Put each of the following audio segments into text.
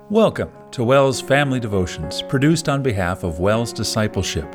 Welcome to WELS Family Devotions, produced on behalf of WELS Discipleship.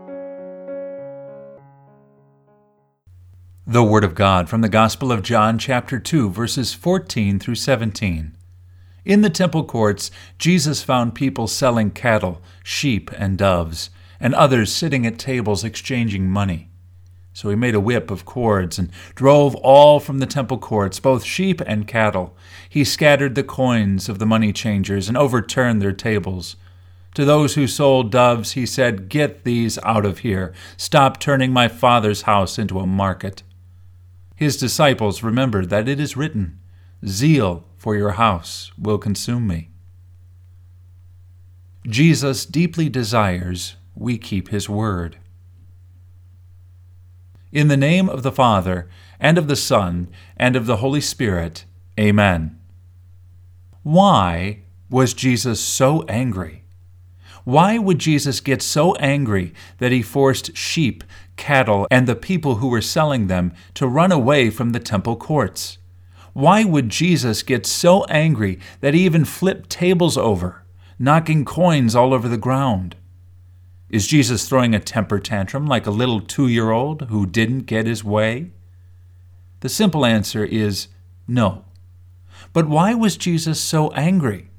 The Word of God from the Gospel of John, chapter 2, verses 14 through 17. In the temple courts, Jesus found people selling cattle, sheep, and doves, and others sitting at tables exchanging money. So he made a whip of cords and drove all from the temple courts, both sheep and cattle. He scattered the coins of the money changers and overturned their tables. To those who sold doves, he said, "Get these out of here. Stop turning my Father's house into a market." His disciples remembered that it is written, "Zeal for your house will consume me." Jesus deeply desires we keep his word. In the name of the Father, and of the Son, and of the Holy Spirit, Amen. Why was Jesus so angry? Why would Jesus get so angry that he forced sheep, cattle, and the people who were selling them to run away from the temple courts? Why would Jesus get so angry that he even flipped tables over, knocking coins all over the ground? Is Jesus throwing a temper tantrum like a little 2-year-old who didn't get his way? The simple answer is no. But why was Jesus so angry?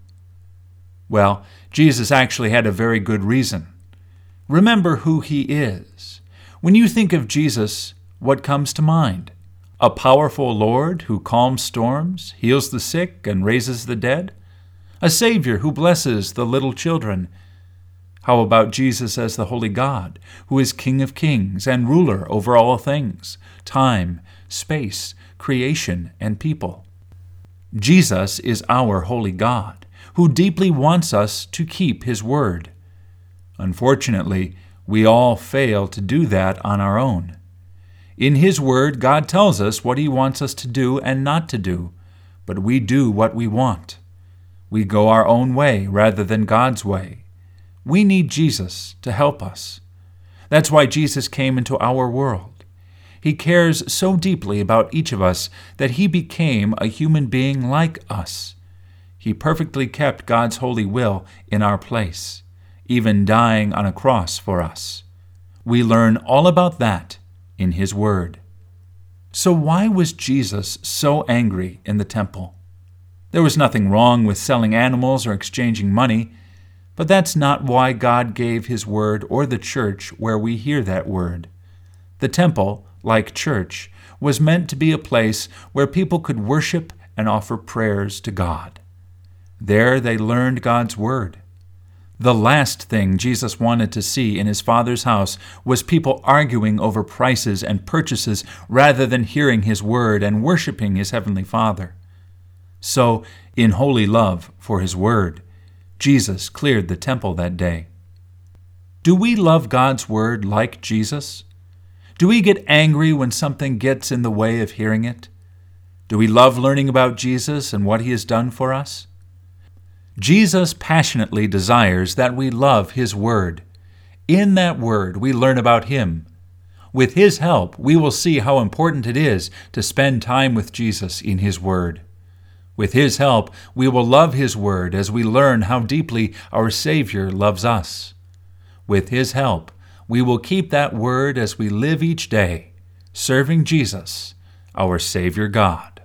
Well, Jesus actually had a very good reason. Remember who he is. When you think of Jesus, what comes to mind? A powerful Lord who calms storms, heals the sick, and raises the dead? A Savior who blesses the little children? How about Jesus as the Holy God, who is King of Kings and ruler over all things, time, space, creation, and people? Jesus is our Holy God, who deeply wants us to keep his word. Unfortunately, we all fail to do that on our own. In his word, God tells us what he wants us to do and not to do, but we do what we want. We go our own way rather than God's way. We need Jesus to help us. That's why Jesus came into our world. He cares so deeply about each of us that he became a human being like us. He perfectly kept God's holy will in our place, even dying on a cross for us. We learn all about that in his word. So why was Jesus so angry in the temple? There was nothing wrong with selling animals or exchanging money. But that's not why God gave his word or the church where we hear that word. The temple, like church, was meant to be a place where people could worship and offer prayers to God. There they learned God's word. The last thing Jesus wanted to see in his Father's house was people arguing over prices and purchases rather than hearing his word and worshiping his heavenly Father. So, in holy love for his word, Jesus cleared the temple that day. Do we love God's word like Jesus? Do we get angry when something gets in the way of hearing it? Do we love learning about Jesus and what he has done for us? Jesus passionately desires that we love his word. In that word, we learn about him. With his help, we will see how important it is to spend time with Jesus in his word. With his help, we will love his word as we learn how deeply our Savior loves us. With his help, we will keep that word as we live each day, serving Jesus, our Savior God.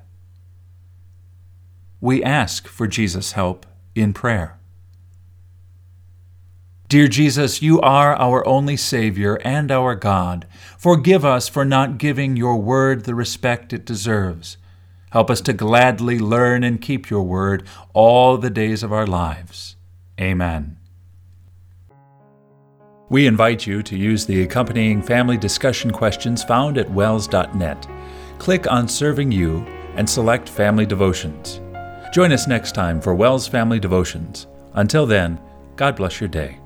We ask for Jesus' help in prayer. Dear Jesus, you are our only Savior and our God. Forgive us for not giving your word the respect it deserves. Help us to gladly learn and keep your word all the days of our lives. Amen. We invite you to use the accompanying family discussion questions found at wels.net. Click on Serving You and select Family Devotions. Join us next time for WELS Family Devotions. Until then, God bless your day.